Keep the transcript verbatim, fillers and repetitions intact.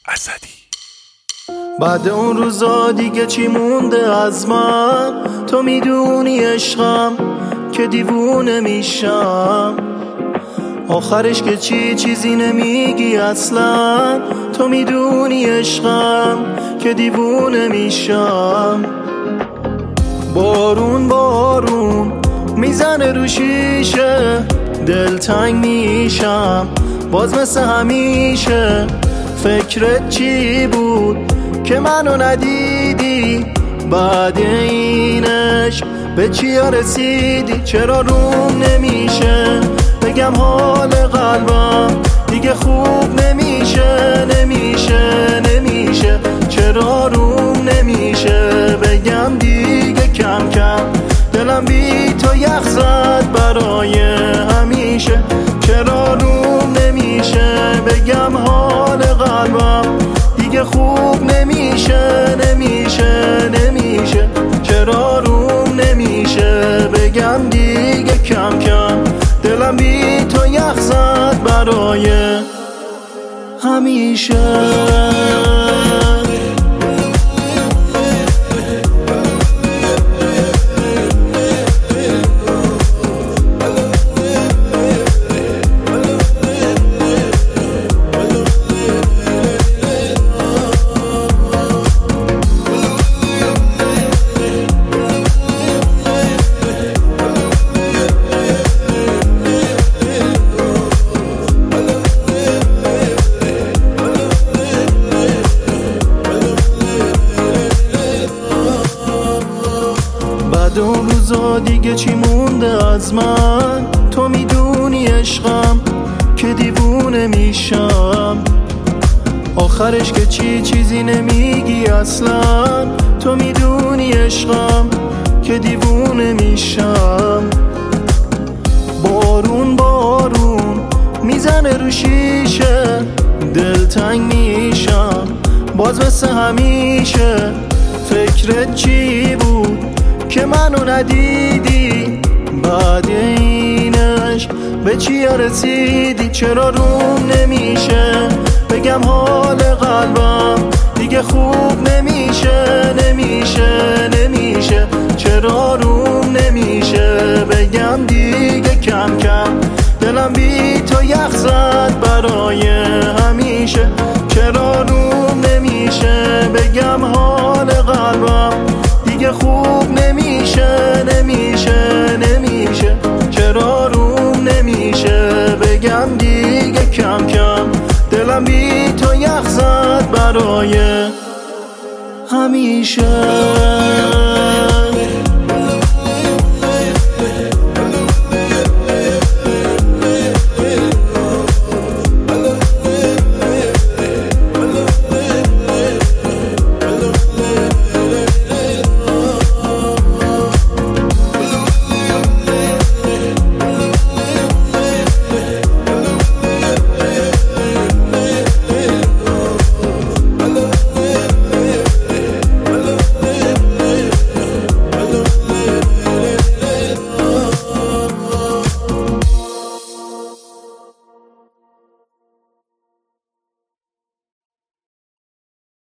اسدی. بعد اون روزا دیگه چی مونده از من؟ تو میدونی عشقم که دیوونه میشم. آخرش که چی چیزی نمیگی اصلا. تو میدونی عشقم که دیوونه میشم. بارون بارون میزنه رو شیشه، دلتنگ میشم باز مثل همیشه. فکرت چی بود که منو ندیدی؟ بعد اینش به چیا رسیدی؟ چرا روم نمیشه بگم حال قلبم دیگه خوب نمیشه نمیشه نمیشه؟ چرا روم نمیشه بگم دیگه کم کم دلم بی تو یخ زد برای همیشه؟ چرا روم نمیشه بگم حال قلبم دیگه خوب نمیشه نمیشه نمیشه؟ چرا روم نمیشه بگم دیگه کم کم دلم بی تو یخ زد برای همیشه؟ بعد اون روزا دیگه چی مونده از من؟ تو میدونی عشقم که دیوونه میشم. آخرش که چی چیزی نمیگی اصلا. تو میدونی عشقم که دیوونه میشم. بارون بارون میزنه رو شیشه، دلتنگ میشم باز مثل همیشه. فکرت چی بود که منو ندیدی؟ بعد اینش به چیا رسیدی؟ چرا روم نمیشه بگم حال قلبم دیگه خوب نمیشه نمیشه نمیشه؟ چرا روم نمیشه بگم دیگه کم کم دلم بی تو یخ زد برای همیشه؟ چرا روم نمیشه بگم حال قلبم دیگه خوب نمیشه نمیشه نمیشه؟ چرا روم نمیشه بگم دیگه کم کم دلم بی تو یخ زد برای همیشه؟